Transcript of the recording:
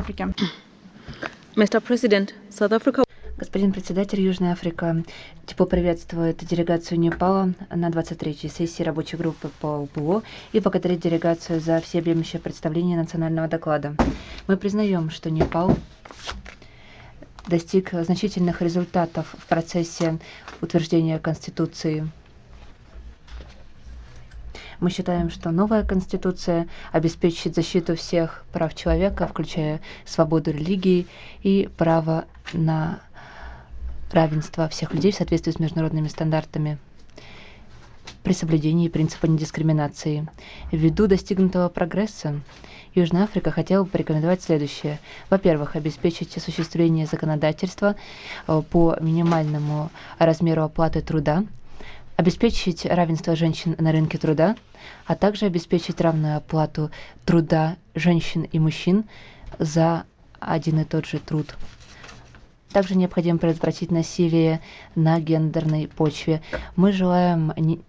Africa. Mr. President, South Africa. Господин председатель, Южная Африка тепло приветствует делегацию Непала на 23-й сессии рабочей группы по ЛПО и благодарит делегацию за всеобъемлющее представление национального доклада. Мы признаем, что Непал достиг значительных результатов в процессе утверждения Конституции. Мы считаем, что новая Конституция обеспечит защиту всех прав человека, включая свободу религии и право на равенство всех людей в соответствии с международными стандартами при соблюдении принципа недискриминации. Ввиду достигнутого прогресса Южная Африка хотела бы порекомендовать следующее. Во-первых, обеспечить осуществление законодательства по минимальному размеру оплаты труда, обеспечить равенство женщин на рынке труда, а также обеспечить равную оплату труда женщин и мужчин за один и тот же труд. Также необходимо предотвратить насилие на гендерной почве. Мы желаем